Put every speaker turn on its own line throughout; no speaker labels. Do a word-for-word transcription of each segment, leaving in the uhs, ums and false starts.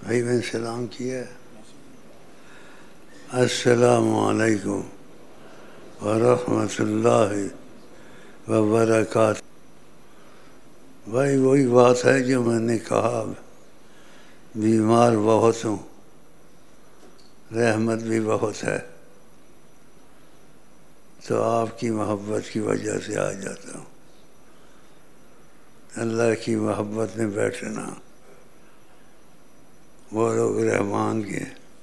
بھائی میں سلام کیا. السلام علیکم ورحمۃ اللہ وبرکاتہ. بھائی وہی بات ہے جو میں نے کہا، بیمار بہت ہوں، رحمت بھی بہت ہے، تو آپ کی محبت کی وجہ سے آ جاتا ہوں. اللہ کی محبت میں بیٹھنا، وہ لوگ رحمان کے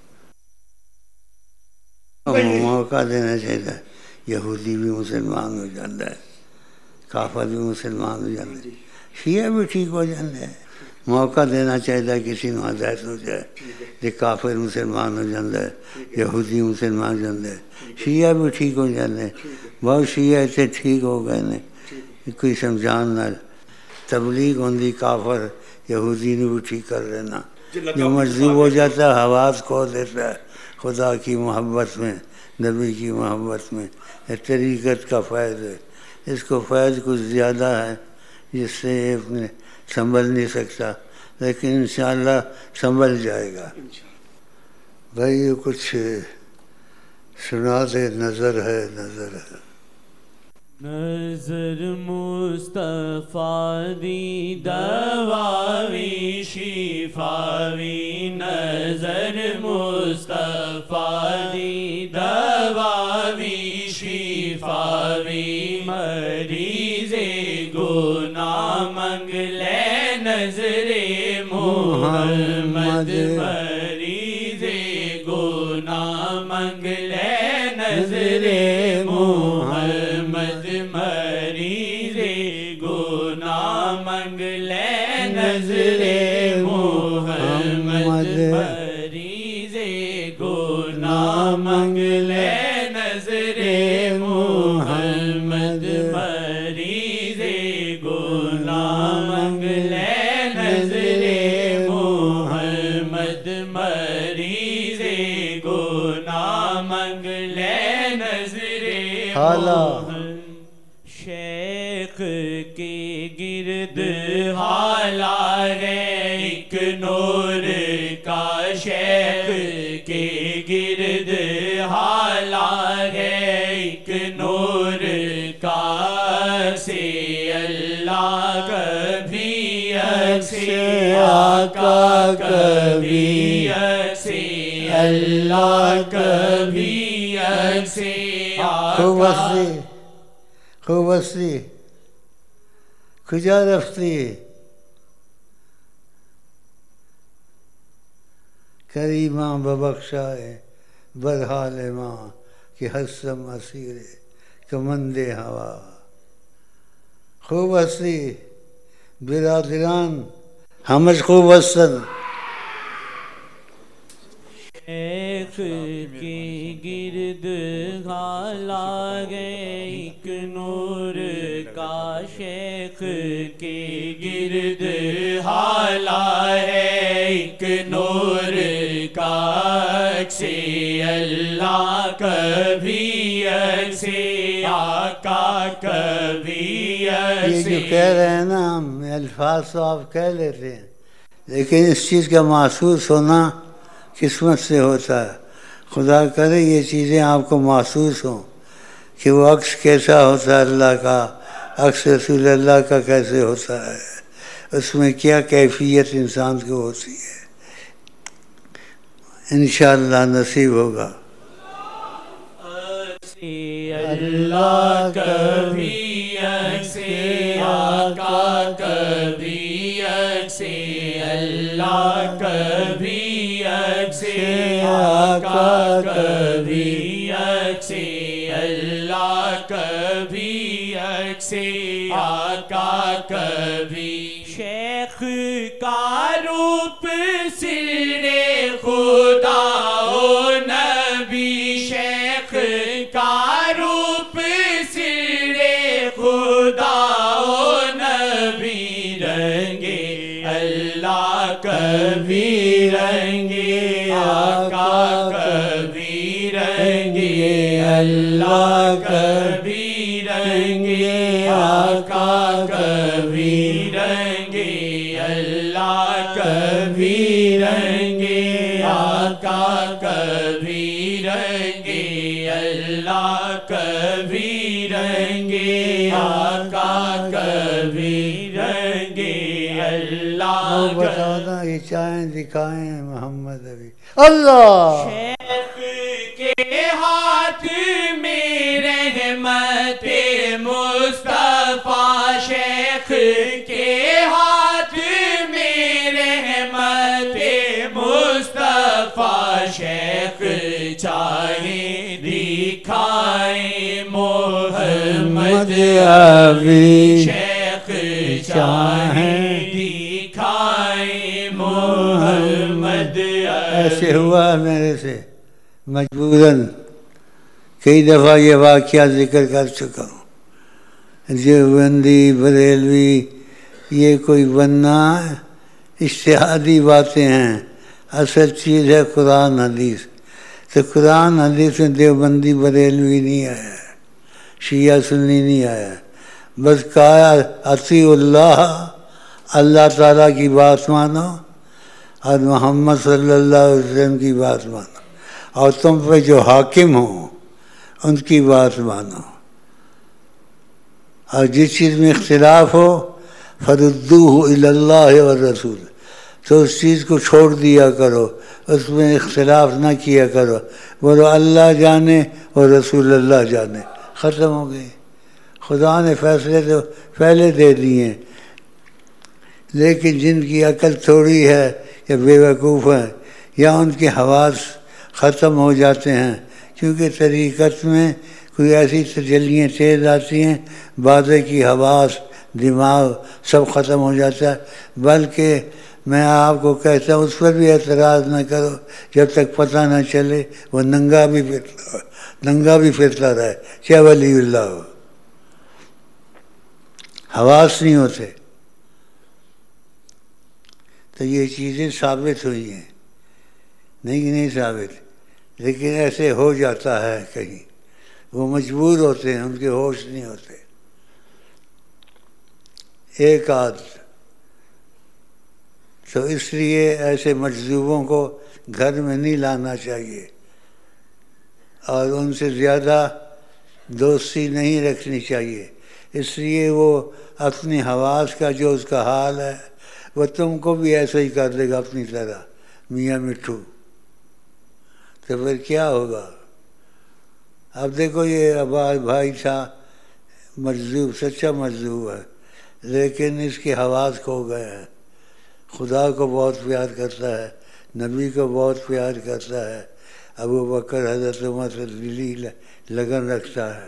موقع دینا چاہیے. یہودی بھی مسلمان ہو جاتا ہے، کافر بھی مسلمان ہو جاتا ہے، شیعہ بھی ٹھیک ہو جاتا ہے. موقع دینا چاہیے کسی کو ہدایت ہو جائے. کہ کافر مسلمان ہو جاتا ہے، یہودی مسلمان ہو جاتا ہے، شیعہ بھی ٹھیک ہو جاتے ہیں. بہت شیعہ ایسے ٹھیک ہو گئے نے کوئی سمجھان نہ. تبلیغ ہوندی کافر یہودی نے بھی ٹھیک کر لینا. جو مجذوب ہو جاتا ہے حواس کھو دیتا ہے خدا کی محبت میں، نبی کی محبت میں. یہ طریقت کا فیض ہے. اس کو فیض کچھ زیادہ ہے جس سے اپنے سنبھل نہیں سکتا، لیکن انشاءاللہ سنبھل جائے گا. بھائی یہ کچھ سنا دے. نظر ہے نظر ہے
نظر مصطفیٰ دی دواوی شفاوی، نظر مصطفیٰ دی دواوی شفاوی، مریض گناہ منگ لے نظر محمد، مریض گناہ منگ لے نظر محمد، مریض گناہ منگ لے نظر محمد، مریض گناہ منگ لے نظر محمد، مریض گناہ منگ لے نظر محمد، مریض گناہ منگ لے نظر محمد. شیخ کے گرد حالا ہے ایک نور کا، شیخ کے گرد حالا ہے ایک نور کا، سے اللہ کبھی سے آقا کبھی سے اللہ کبھی سے
خوب ہستی خوب ہستی کجا رفتی کریماں ببخشائے برحال ماں کہ حسم اسیر کمند ہوا. خوب ہستی برادران ہمج خوب ہستن.
شیخ کے گرد حالا گئے ایک نور کا، شیخ کے گرد حالا ہے ایک نور کا، سے اللہ کبھی سے آقا کبھی
یہ جو کہہ رہے ہیں نا ہم الفاظ تو آپ کہہ لیتے ہیں، لیکن اس چیز کا محسوس ہونا قسمت سے ہوتا ہے. خدا کرے یہ چیزیں آپ کو محسوس ہوں کہ وہ عکس کیسا ہوتا ہے اللہ کا، عکس رسول اللہ کا کیسے ہوتا ہے، اس میں کیا کیفیت انسان کو ہوتی ہے. انشاءاللہ نصیب ہوگا.
اللہ کبھی سے آقا کبھی سے اللہ کبھی سے آقا کبھی سے اللہ کبھی سے آقا کبھی. شیخ کا روپ سر خدا و نبی، شیخ کا روپ سر خدا و نبی، رنگے اللہ کبھی رنگے آقا کبھی رنگے اللہ کبھی رنگے آقا کبھی رنگے اللہ کبھی رنگے
یہ چاہیں دکھائیں محمد ابھی اللہ
شیخ کے ہاتھ میں رحمت مصطفیٰ، شیخ کے ہاتھ میں رحمت مصطفیٰ، شیخ چاہے دکھائیں محمد ابھی، شیخ چاہیں دکھائیں محمد ابھی۔
ایسے ہوا میرے سے مجبوراً، کئی دفعہ یہ واقعہ ذکر کر چکا ہوں۔ دیوبندی بریلوی یہ کوئی بننا اجتہادی باتیں ہیں، اصل چیز ہے قرآن حدیث۔ تو قرآن حدیث میں دیوبندی بریلوی نہیں آیا، شیعہ سنی نہیں آیا، بس کہا اطیع اللہ، اللہ تعالیٰ کی بات مانو اور محمد صلی اللہ علیہ وسلم کی بات مانو، اور تم پہ جو حاکم ہوں ان کی بات مانو، اور جس چیز میں اختلاف ہو فردوہ الی اللہ والرسول، تو اس چیز کو چھوڑ دیا کرو، اس میں اختلاف نہ کیا کرو، بولو اللہ جانے اور رسول اللہ جانے، ختم ہو گئی۔ خدا نے فیصلے تو پہلے دے دیے، لیکن جن کی عقل تھوڑی ہے یا بے وقوف ہیں یا ان کے حواس ختم ہو جاتے ہیں، کیونکہ طریقت میں کوئی ایسی تجلیاں تیز آتی ہیں، بعضے کی حواس دماغ سب ختم ہو جاتا ہے۔ بلکہ میں آپ کو کہتا ہوں اس پر بھی اعتراض نہ کرو جب تک پتہ نہ چلے، وہ ننگا بھی پھرتا ننگا بھی پھرتا رہے، کیا ولی اللہ ہو، حواس نہیں ہوتے۔ تو یہ چیزیں ثابت ہوئی ہیں، نہیں نہیں ثابت، لیکن ایسے ہو جاتا ہے کہیں، وہ مجبور ہوتے ہیں، ان کے ہوش نہیں ہوتے۔ ایک آدھ تو اس لیے ایسے مجذوبوں کو گھر میں نہیں لانا چاہیے، اور ان سے زیادہ دوستی نہیں رکھنی چاہیے، اس لیے وہ اپنی حواس کا جو اس کا حال ہے وہ تم کو بھی ایسا ہی کر دے گا اپنی طرح، میاں مٹھو۔ تو پھر کیا ہوگا؟ اب دیکھو یہ آباد بھائی تھا مجذوب، سچا مجذوب ہے، لیکن اس کے حواس کھو گئے ہیں، خدا کو بہت پیار کرتا ہے، نبی کو بہت پیار کرتا ہے، ابو بکر حضرت عمر سے دلی لگن رکھتا ہے۔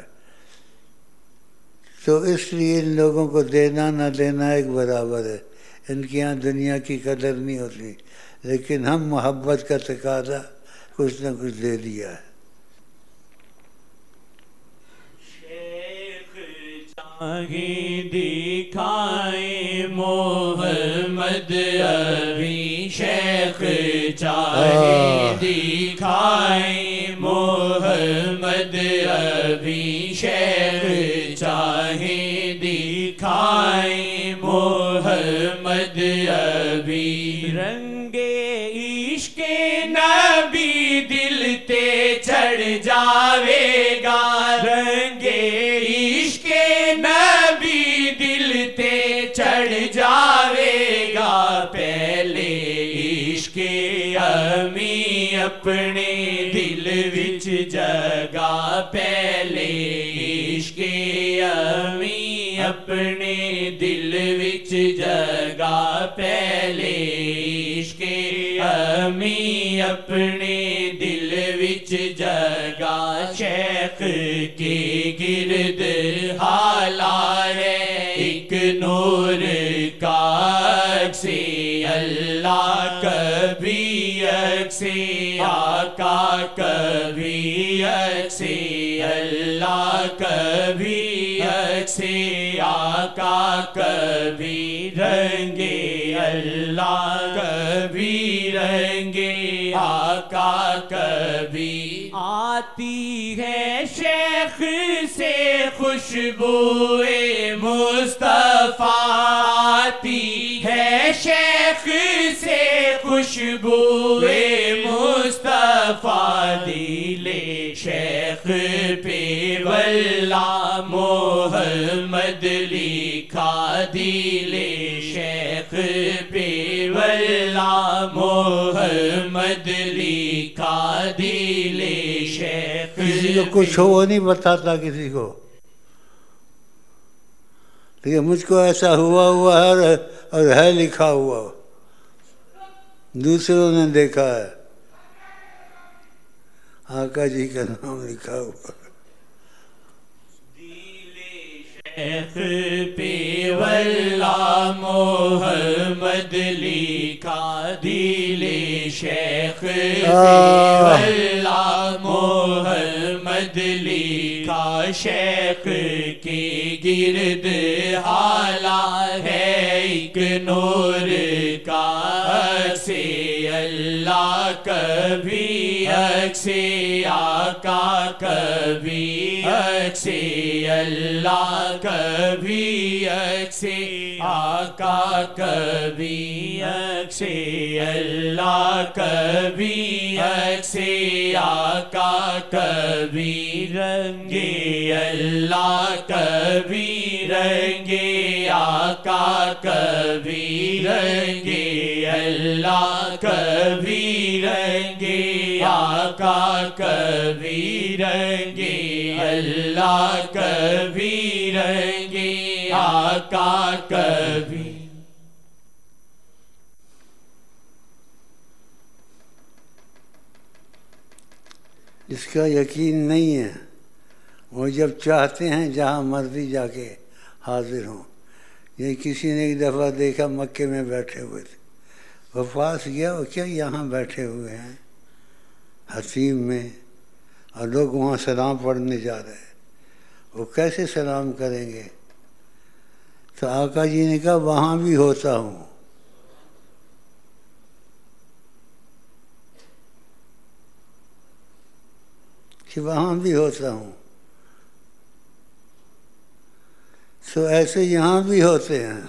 تو اس لیے ان لوگوں کو دینا نہ دینا ایک برابر ہے، ان کے یہاں دنیا کی قدر نہیں ہوتی، لیکن ہم محبت کا تقاضا کچھ نہ کچھ دے دیا ہے۔
چاہے دکھائیں محمد ابھی، شیخ چاہے دکھائیں محمد ابھی، شیخ چاہے دکھائیں محمد ابھی، رنگے عشق نبی دل تے چڑھ جاوے گا، رنگے عشق نبی دل تے چڑھ جاوے گا، پہلے عشق امی اپنے دل وچ جگا، پہلے عشق امی اپنے دل وچ جگا، پہلے عشق امی اپنے دل وچ جگا، شیخ کے گرد حالا ہے ایک نور کا عکس اللہ، کبھی عکس آقا، کبھی عکس اللہ، کبھی عکس آقا، کبھی رنگ اللہ، کبھی رنگ آقا، کبھی آتی ہے شیخ سے خوشبوئے مصطفیٰ، آتی ہے شیخ سے خوشبوئے مصطفیٰ، دل شیخ پہ واللہ محمد لکھا، دل شیخ پہ واللہ محمد لکھا دل شیخ
کسی کو کچھ ہو وہ نہیں بتاتا کسی کو، لیکن مجھ کو ایسا ہوا ہوا ہے اور ہے لکھا ہوا، دوسروں نے دیکھا ہے، آقا جی کا نام لکھا ہوا۔
شیخ پہ واللہ محمد لکھا دل شیخ پہ واللہ محمد لکھا شیخ کے گرد حالا ہے ایک نور کا عکس اللہ کبھی عکس آقا کبھی عکس اللہ کبھی عکس آقا کبھی عکس اللہ کبھی عکس آقا کبھی رنگ اللہ کبھی رنگ آقا کبھی رنگ اللہ کبھی رنگ آقا کبھی رنگ اللہ کبھی رنگ آقا کبھی۔
اس کا یقین نہیں ہے، وہ جب چاہتے ہیں جہاں مرضی جا کے حاضر ہوں۔ یہ کسی نے ایک دفعہ دیکھا مکے میں بیٹھے ہوئے تھے، وہ پاس گیا، وہ کیا یہاں بیٹھے ہوئے ہیں حتیم میں، اور لوگ وہاں سلام پڑھنے جا رہے ہیں، وہ کیسے سلام کریں گے؟ تو آقا جی نے کہا وہاں بھی ہوتا ہوں۔ کہ وہاں بھی ہوتا ہوں، تو ایسے یہاں بھی ہوتے ہیں۔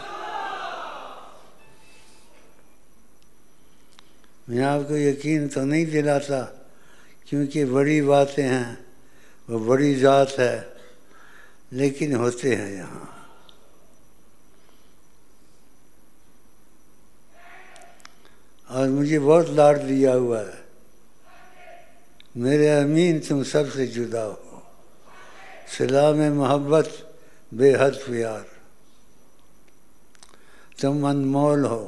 میں آپ کو یقین تو نہیں دلاتا کیونکہ بڑی باتیں ہیں، وہ بڑی ذات ہے، لیکن ہوتے ہیں یہاں۔ اور مجھے بہت لاڈ دیا ہوا ہے، میرے امین تم سب سے جدا ہو، سلام محبت بے حد پیار، تم انمول ہو،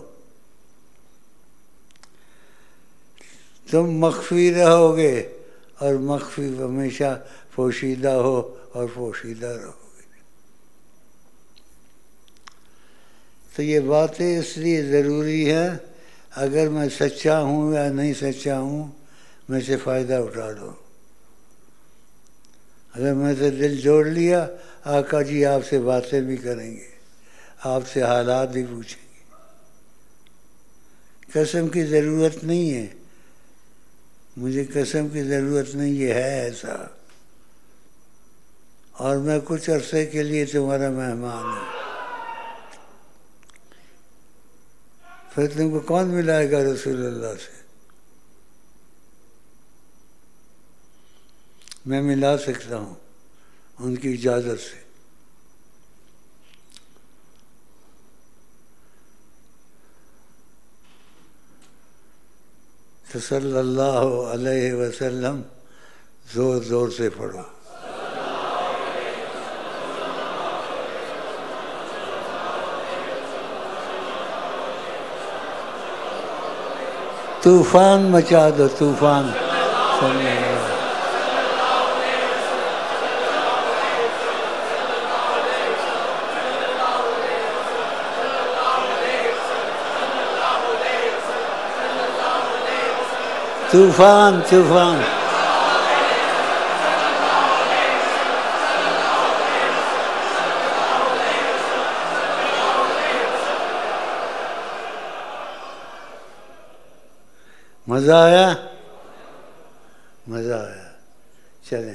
تم مخفی رہو گے اور مخفی ہمیشہ پوشیدہ ہو اور پوشیدہ رہو گے۔ تو یہ باتیں اس لیے ضروری ہے، اگر میں سچا ہوں یا نہیں سچا ہوں میں سے فائدہ اٹھا لو۔ اگر میں سے دل جوڑ لیا، آقا جی آپ سے باتیں بھی کریں گے، آپ سے حالات بھی پوچھیں گے۔ قسم کی ضرورت نہیں ہے، مجھے قسم کی ضرورت نہیں، یہ ہے ایسا، اور میں کچھ عرصے کے لیے تمہارا مہمان ہوں۔ پھر تم کو کون ملائے گا رسول اللہ سے؟ میں ملا سکتا ہوں ان کی اجازت سے۔ تو صلی اللہ علیہ وسلم زور زور سے پڑھو۔ طوفان مچا دو، طوفان۔ طوفان طوفان مزہ آیا؟ مزہ آیا، چلیں۔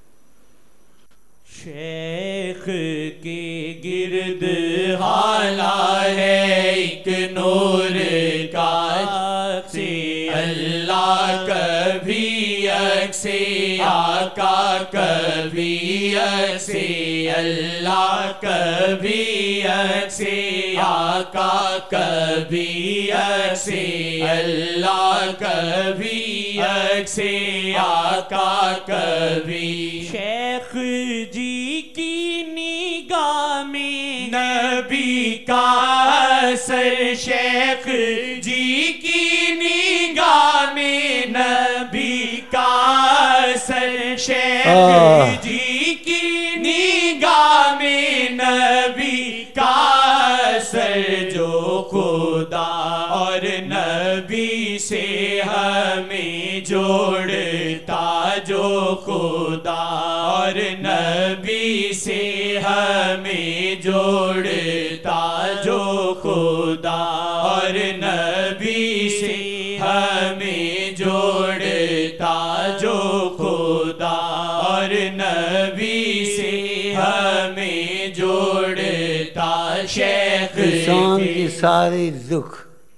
شیخ کے گرد حالا ہے ایک نور کا، سے اللہ کبھی یکسی آقا کبھی یکسی اللہ کبھی یکسی آقا کبھی یکسی اللہ کبھی یکسی آقا کبھی شیخ جی کی نگاہ میں نبی کا اثر شیخ جی کی نگاہ میں نبی کا اثر شیخ جی کی نگاہ میں نبی کا اثر جو خدا اور نبی سے ہمیں جوڑتا جو خدا اور نبی سے ہمیں جوڑتا جو خدا اور نبی سے ہمیں جوڑتا جو خدا اور نبی سے ہمیں جوڑتا شیخ
انسان کی ساری دکھ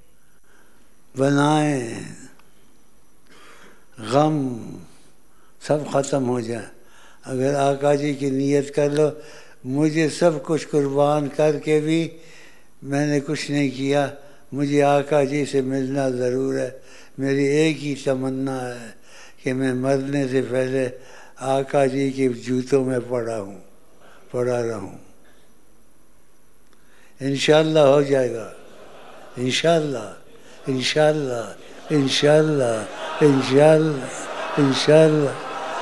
بنائیں غم سب ختم ہو جائے اگر آقا جی کی نیت کر لو مجھے سب کچھ قربان کر کے بھی میں نے کچھ نہیں کیا مجھے آقا جی سے ملنا ضرور ہے میری ایک ہی تمنا ہے کہ میں مرنے سے پہلے آقا جی کے جوتوں میں پڑا ہوں پڑا رہوں انشاءاللہ ہو جائے گا انشاءاللہ انشاءاللہ انشاءاللہ انشاءاللہ انشاءاللہ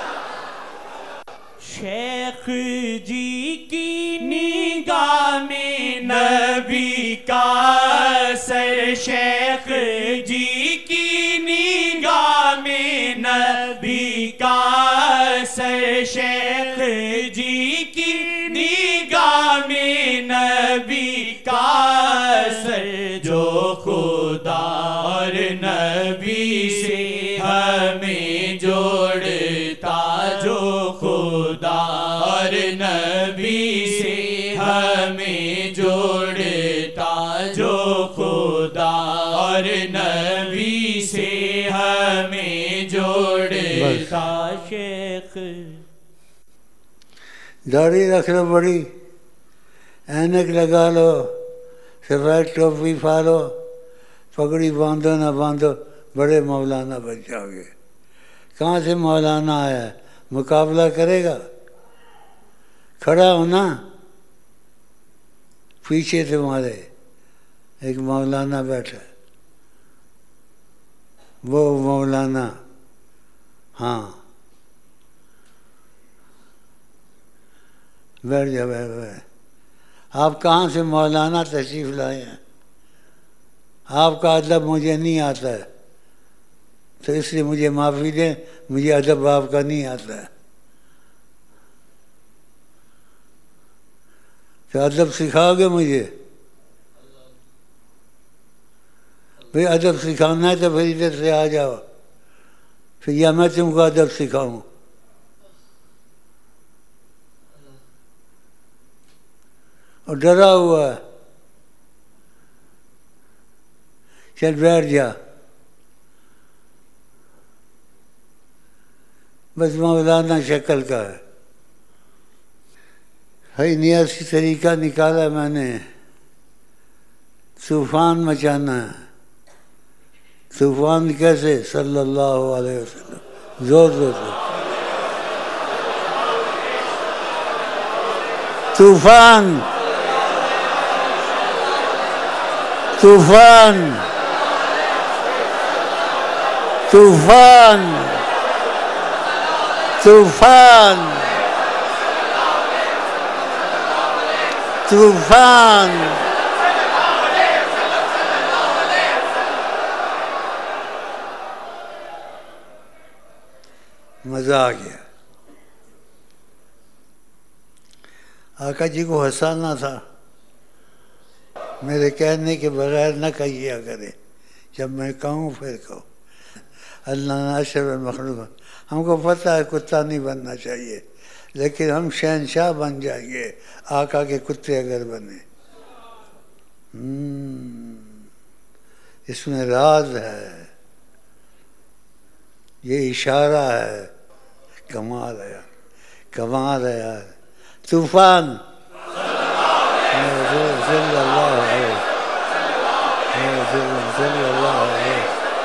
شیخ جی کی نگاہ میں نبی کا اثر شیخ جی کی نگاہ میں نبی کا اثر شیخ جی کی نگاہ میں نبی کا اثر جو خدا اور نبی سے ہمیں جوڑتا جو خدا اور نبی سے ہمیں جوڑتا جو خدا اور نبی سے ہمیں جوڑتا شیخ
داڑھی رکھ لو بڑی اینک لگا لو سفید ٹوپی پھاڑو پگڑی باندھو نہ باندھو بڑے مولانا بن جاؤ گے کہاں سے مولانا آیا مقابلہ کرے گا کھڑا ہونا پیچھے تمہارے ایک مولانا بیٹھا وہ مولانا ہاں بیٹھ جا بیٹھ بیٹھ آپ کہاں سے مولانا تشریف لائے ہیں آپ کا ادب مجھے نہیں آتا ہے تو اس لیے مجھے معافی دیں مجھے ادب آپ کا نہیں آتا ہے تو ادب سکھاؤ گے مجھے بھائی ادب سکھانا ہے تو پھر ادھر سے آ جاؤ پھر یا میں تم کو ادب سکھاؤں اور ڈرا ہوا ہے چل بیٹھ جا بس مولانا شکل کا ہے ہے نیاسی طریقہ نکالا میں نے طوفان مچانا ہے طوفان کیسے صلی اللہ علیہ وسلم زور زور سے طوفان طوفان طوفان طوفان طوفان مزہ آ گیا آقا جی کو ہنسانا تھا میرے کہنے کے بغیر نہ کہیا کرے جب میں کہوں پھر کہو اللہ اشرف مخلوق ہم کو پتہ ہے کتا نہیں بننا چاہیے لیکن ہم شہنشاہ بن جائیں گے آقا کے کتے اگر بنے اس میں راز ہے یہ اشارہ ہے. کمال ہے یار, کمال ہے یار. طوفان صلی اللہ علیہ صلی اللہ علیہ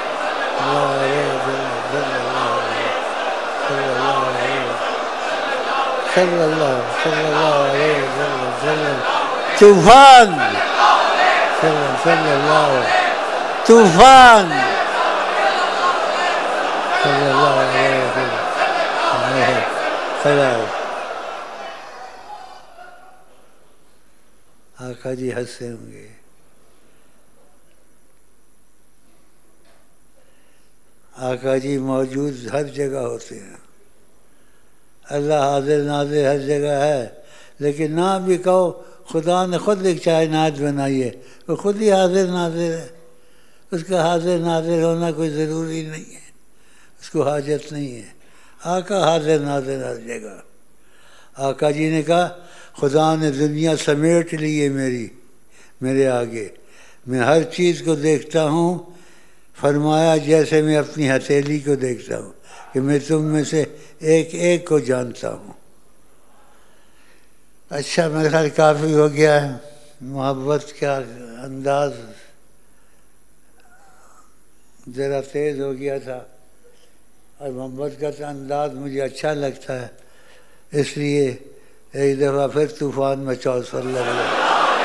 صلی اللہ صلی اللہ علیہ وسلم. طوفان صلی اللہ طوفان صلی اللہ علیہ وسلم. آقا جی ہنسے ہوں گے. آقا جی موجود ہر جگہ ہوتے ہیں. اللہ حاضر ناظر ہر جگہ ہے, لیکن نہ بھی کہو خدا نے خود ایک کائنات بنائی ہے, وہ خود ہی حاضر ناظر ہے. اس کا حاضر ناظر ہونا کوئی ضروری نہیں ہے, اس کو حاجت نہیں ہے. آقا حاضر ناظر ہر جگہ. آقا جی نے کہا خدا نے دنیا سمیٹ لی ہے میری میرے آگے, میں ہر چیز کو دیکھتا ہوں. فرمایا جیسے میں اپنی ہتھیلی کو دیکھتا ہوں کہ میں تم میں سے ایک ایک کو جانتا ہوں. اچھا میرے خیال کافی ہو گیا ہے. محبت کا انداز ذرا تیز ہو گیا تھا, اور محبت کا انداز مجھے اچھا لگتا ہے, اس لیے ایک دفعہ پھر طوفان مچاؤ صلی اللہ علیہ وسلم.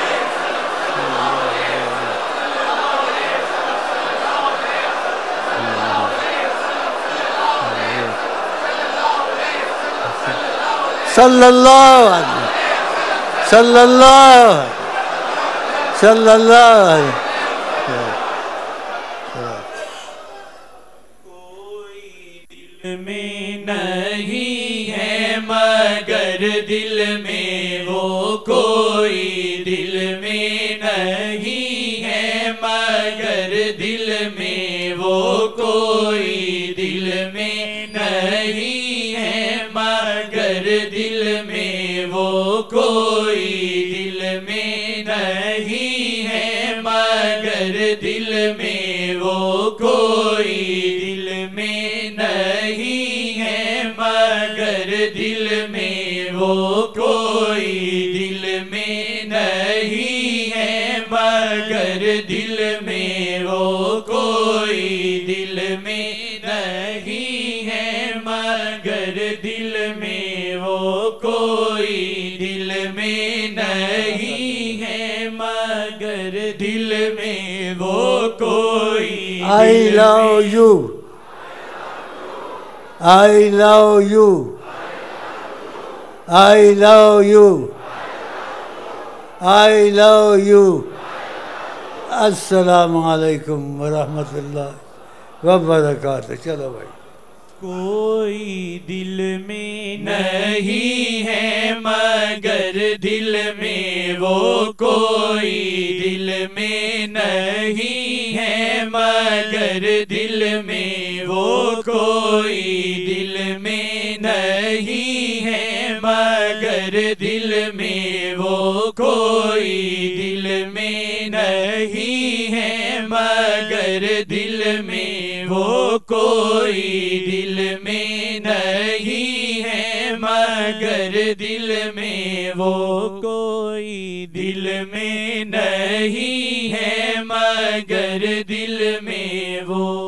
صلی اللہ علیہ صلی اللہ صلی اللہ علیہ.
کوئی دل میں نہیں ہے مگر دل میں وہ, کوئی دل میں نہیں ہے مگر دل میں وہ, کوئی دل میں نہیں ہے مگر دل میں وہ, کوئی دل میں نہیں ہے مگر دل میں وہ, کوئی دل میں نہیں ہے مگر دل میں وہ, کوئی دل میں نہیں ہے مگر دل میں وہ, کوئی دل میں نہیں ہے مگر دل میں وہ, کوئی دل میں نہیں ہے مگر دل میں وہ, کوئی.
I love you. I love you. I love you. I love you. السلام علیکم ورحمۃ اللہ وبرکاتہ. چلو بھائی.
کوئی دل میں نہیں ہے مگر دل میں وہ, کوئی دل میں نہیں ہے مگر دل میں وہ, کوئی دل میں نہیں ہے مگر دل میں وہ, کوئی دل میں نہیں ہے مگر دل میں وہ, کوئی دل میں نہیں ہے مگر دل میں وہ, کوئی دل میں نہیں ہے مگر دل میں وہ.